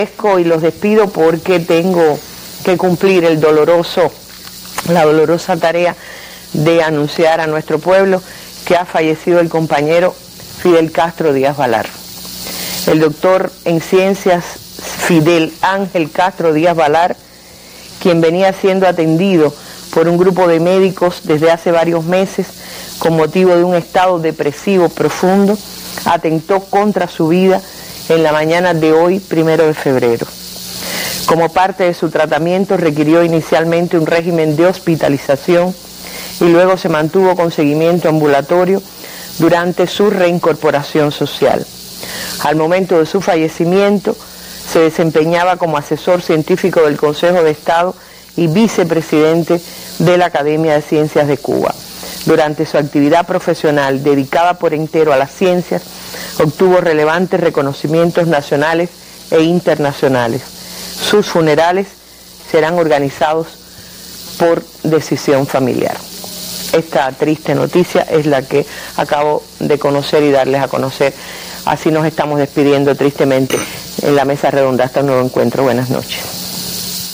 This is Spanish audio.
Y los despido porque tengo que cumplir la dolorosa tarea de anunciar a nuestro pueblo que ha fallecido el compañero Fidel Castro Díaz Balar. El doctor en ciencias Fidel Ángel Castro Díaz Balar, quien venía siendo atendido por un grupo de médicos desde hace varios meses con motivo de un estado depresivo profundo, atentó contra su vida en la mañana de hoy, 1 de febrero. Como parte de su tratamiento requirió inicialmente un régimen de hospitalización y luego se mantuvo con seguimiento ambulatorio durante su reincorporación social. Al momento de su fallecimiento se desempeñaba como asesor científico del Consejo de Estado y vicepresidente de la Academia de Ciencias de Cuba. Durante su actividad profesional dedicada por entero a las ciencias, obtuvo relevantes reconocimientos nacionales e internacionales. Sus funerales serán organizados por decisión familiar. Esta triste noticia es la que acabo de conocer y darles a conocer. Así nos estamos despidiendo tristemente en la mesa redonda. Hasta un nuevo encuentro. Buenas noches.